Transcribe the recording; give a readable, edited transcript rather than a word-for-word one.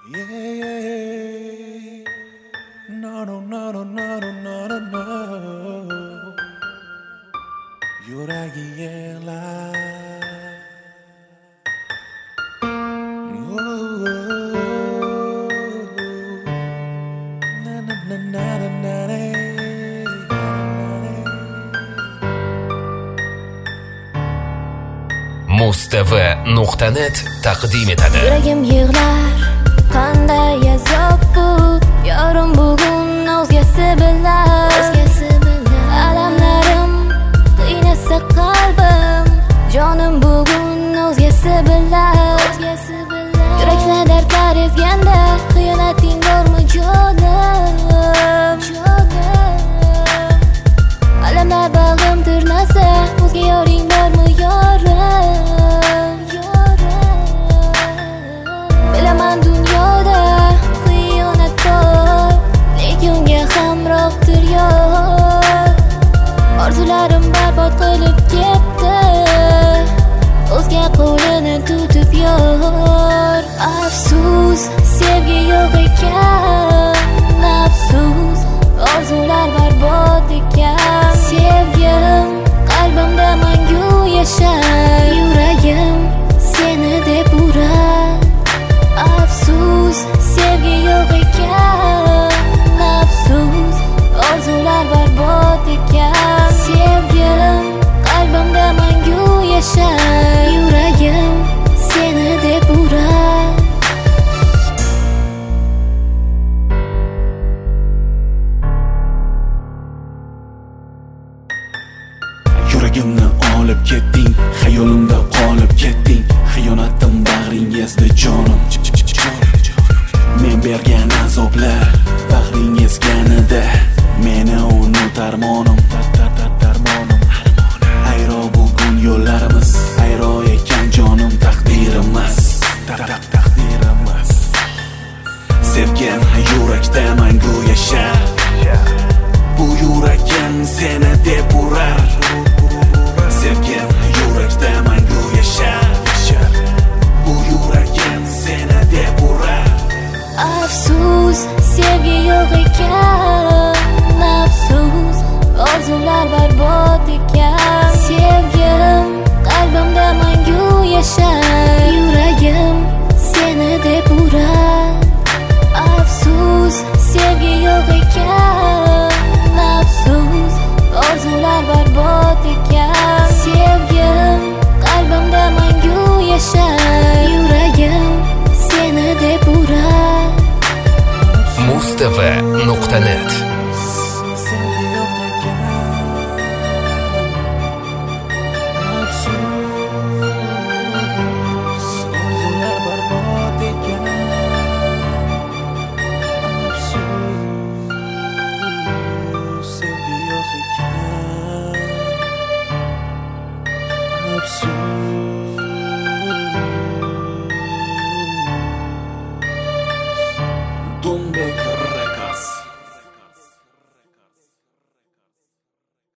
Yeah. No, no, no, no, no, no, no, no. Yuragi yig'lar. Na na na na na na. mustv.net taqdim etadi. Yuragim yig'lar, qanday azob bu, yorim bugun o'zgasi bilan. Alamlarim qiynasa qalbim, jonim bugun o'zgasi bilan. Yuraklar dardlar ezganda, xiyonating bormi jonim? Alamlar bag'rim tirnasa, o'zga yoring bormi yorim? Bilaman dunyoda xiyonat bor, lekin unga hamrohdir yor. Orzularim barbod qilib ketdi, o'zga qo'lini tutib yor. Afsus, sevgi yo'q ekan, afsus, orzular barbod ekan. Sevgim qalbimda mangu yashar, yuragim seni deb urar. Afsus, sevgi yo'q ekan, afsus, orzular barbod ekan. Sevgim qalbimda mangu yashar, yuragim seni deb urar. Yuragimni olib ketding, xayolimda qolib ketding. Xiyonatim bag'ringizda jonim. Men bergan azoblar bag'ringizganida, meni unutar monim. Ayro bugun yo'llarimiz, ayro ekan jonim, taqdirimiz. Sevgim yurakda mangu yashar, bu yuragim seni deb urar. Sevgim yurakda mangu yashar, bu yuragim seni deb urar. Afsus, sevgi yo'q ekan, afsus, orzular barbod ekan. Sevgim qalbimda mangu yashar, yuragim seni deb urar. Afsus, sevgi yo'q ekan, afsus, orzular barbod ekan. Sevgim qalbimda mangu yashar, yuragim seni deb urar. mustv.net